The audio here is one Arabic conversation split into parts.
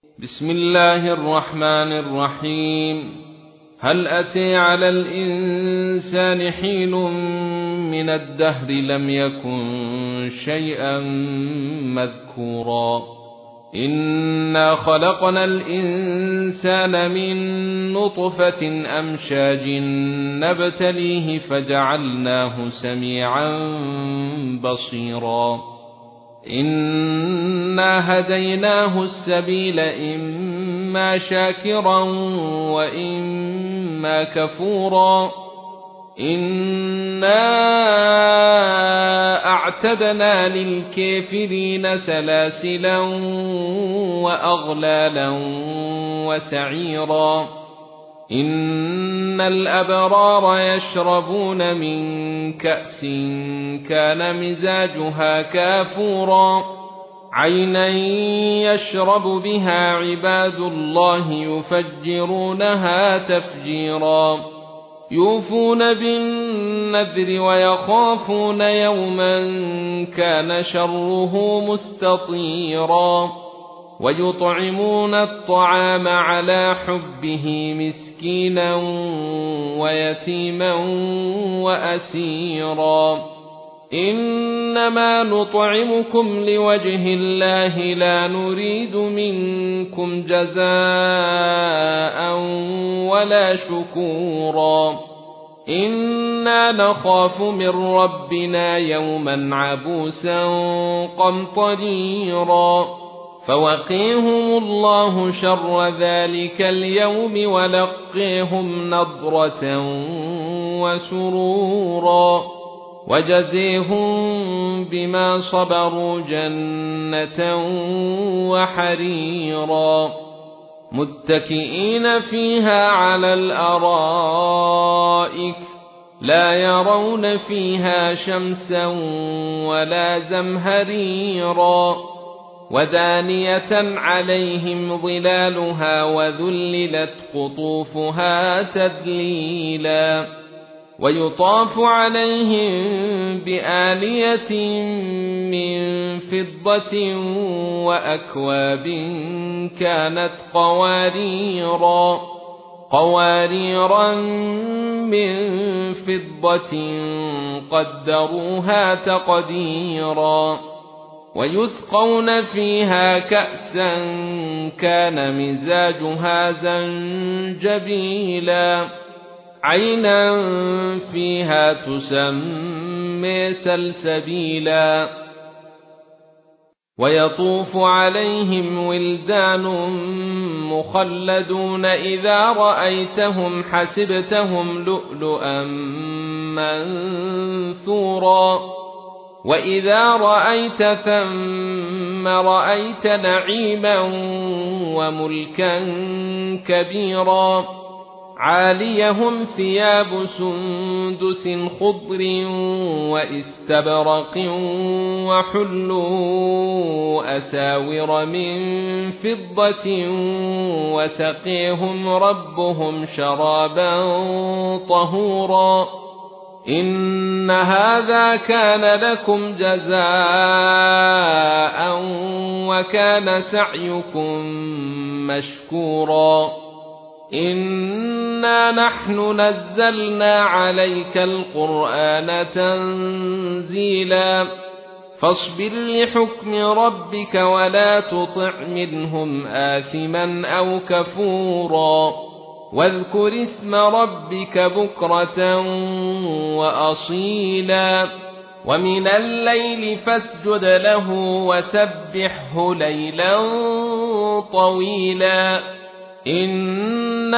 بسم الله الرحمن الرحيم. هل أتى على الإنسان حين من الدهر لم يكن شيئا مذكورا إنا خلقنا الإنسان من نطفة أمشاج نبتليه فجعلناه سميعا بصيرا إنا هديناه السبيل إما شاكرا وإما كفورا إنا أعتدنا للكافرين سلاسلا وأغلالا وسعيرا إن الأبرار يشربون من كأس كان مزاجها كافورا عينا يشرب بها عباد الله يفجرونها تفجيرا يوفون بالنذر ويخافون يوما كان شره مستطيرا ويطعمون الطعام على حبه مسكينا ويتيما وأسيرا إنما نطعمكم لوجه الله لا نريد منكم جزاء ولا شكورا إنا نخاف من ربنا يوما عبوسا قمطريرا فوقيهم الله شر ذلك اليوم ولقيهم نضرة وسرورا وجزيهم بما صبروا جنة وحريرا متكئين فيها على الأرائك لا يرون فيها شمسا ولا زمهريرا ودانية عليهم ظلالها وذللت قطوفها تذليلا ويطاف عليهم بآنية من فضة وأكواب كانت قواريرا من فضة قدروها تقديرا ويسقون فيها كأسا كان مزاجها زنجبيلا عينا فيها تسمى سلسبيلا ويطوف عليهم ولدان مخلدون إذا رأيتهم حسبتهم لؤلؤا منثورا وإذا رأيت ثم رأيت نعيما وملكا كبيرا عاليهم ثياب سندس خضر واستبرق وحلوا أساور من فضة وسقيهم ربهم شرابا طهورا إن هذا كان لكم جزاء وكان سعيكم مشكورا إنا نحن نزلنا عليك القرآن تنزيلا فاصبر لحكم ربك ولا تطع منهم آثما أو كفورا واذكر اسم ربك بكرة وأصيلا ومن الليل فاسجد له وسبحه ليلا طويلا إن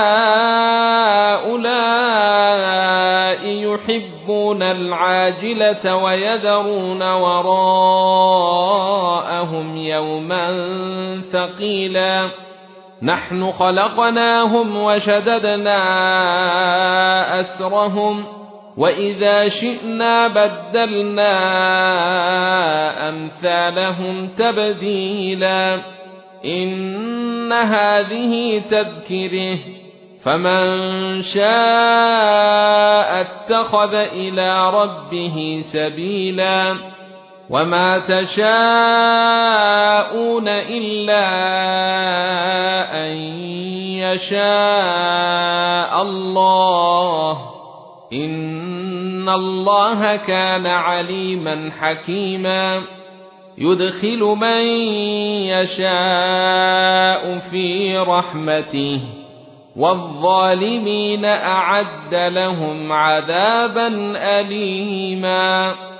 هؤلاء يحبون العاجلة ويذرون وراءهم يوما ثقيلا نحن خلقناهم وشددنا أسرهم وإذا شئنا بدلنا أمثالهم تبديلا إن هذه تذكره فمن شاء اتخذ إلى ربه سبيلا وما تشاءون إلا يشاء الله إن الله كان عليما حكيما يدخل من يشاء في رحمته والظالمين أعد لهم عذابا أليما